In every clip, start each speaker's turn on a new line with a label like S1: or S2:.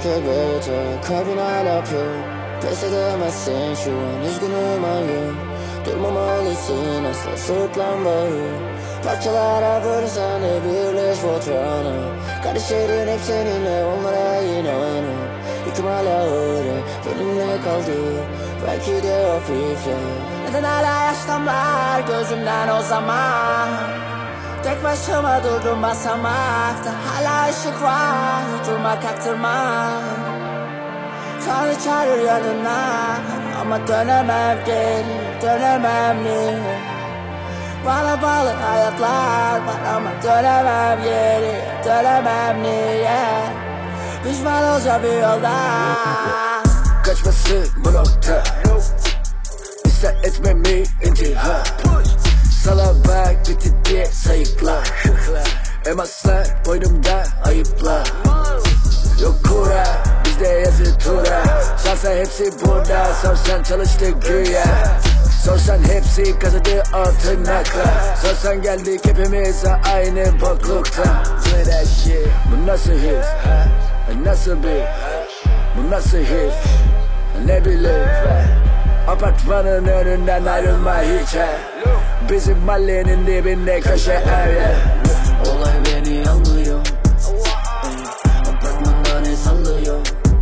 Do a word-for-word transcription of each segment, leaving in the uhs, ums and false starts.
S1: elbette, kalbin hala pür. Pes edemezsin şu an, üzgünüm hayır. Durmamalısın asla, sırtlanmayı. Parçalara bölsen de birleş fotoğrafına. Kardeşlerin hep seninle, onlara inanın. Yüküm hala öyle, benimle kaldı. Belki de hafifle. Neden hala yaşlamlar gözümden o zaman? Tek başıma durdum basamakta. Hala ışık var, durma kaktırma. Tanrı çağırır yanına, ama dönemem geri, dönemem mi? Bana bağlı hayatlar var ama dönemem geri, dönemem niye? Pişman olacağım bir yolda.
S2: Kaçması bu nokta, İster etmemi intihar. Sala bak bitti diye sayıklar. Emaslar boynumda ayıplar. Yok kura bizde yazı tura. Şansa hepsi burada, sorsan çalıştı güya. Sorsan hepsi kazıdı o tırnakla. Sorsan geldik hepimiz aynı boklukta. Bu nasıl his? Nasıl bir? Bu nasıl his? Ne bileyim. Apartmanın önünden ayrılma hiç he. Bizim mahallenin dibinde köşe ev yeah.
S1: Olay beni almıyor. Apartmanda ne sallıyor?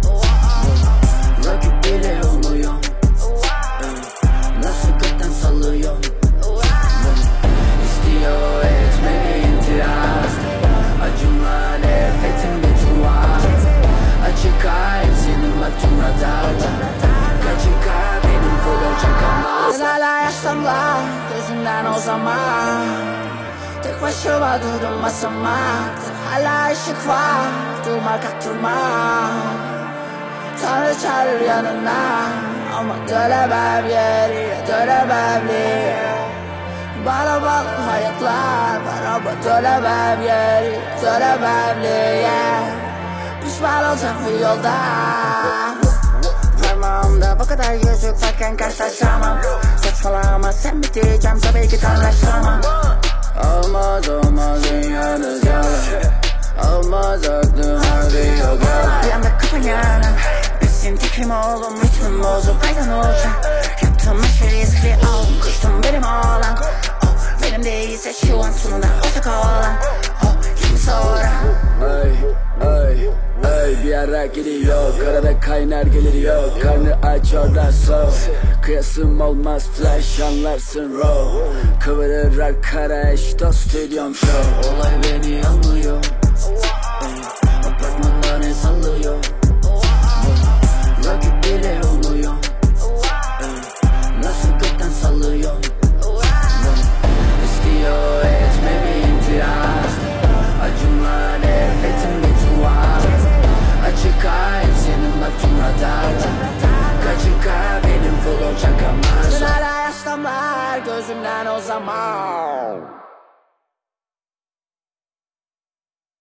S1: Rakip bile olmuyor. Nasıl gökten sallıyor? İstiyor etmemi itiraz. Acımla nefretim bir tuvar. Açık ayıp senin baktın radarda. Kaçık ayıp benim full olacak ama. Neden hala yaşlamlar gözümden o zaman? Tek başıma durdum basamakta. Hala ışık var, durma kaktırma. Tanrı çağırır yanına, ama dönemem geriye, dönemem niye? Bana bağlı hayatlar var ama dönemem geriye, dönemem niye? Pişman olacağım bu yolda. Parmağımda bu kadar yüzük varken karşılaşamam. Saçmalama sen biteceğim tabii ki tanışamam. Olmaz olmaz dünyanız yalan. Olmaz aklım harbi yok yalan. Bir anda kafan yana. Bizim tekim oğlum ritmim bozuk aydan olacak. Yaptığım her şey riskli oğlum. Kuştum benim oğlan. Oh, benim değilse şu an sonunda ortak olan. Oh, kimi sonra?
S2: Ay ay ay bir ara gidiyor. Arada kaynar gelir yok. Karnı aç orada soğuk. Kıyasım olmaz flash anlarsın raw. Kıvırır arkadaş dost stüdyom show.
S1: Olay beni almıyor. Apartmanda ne sallıyor? Rakip bile olmuyor. Nasıl gökten sallıyor? İstiyor etmemi itiraz. Acımla nefretim bir tuvar. Açık ayıp senin baktın radarda. Kaçık ayıp benim full olacak ama. Hala yaşlamlar gözümden o zaman.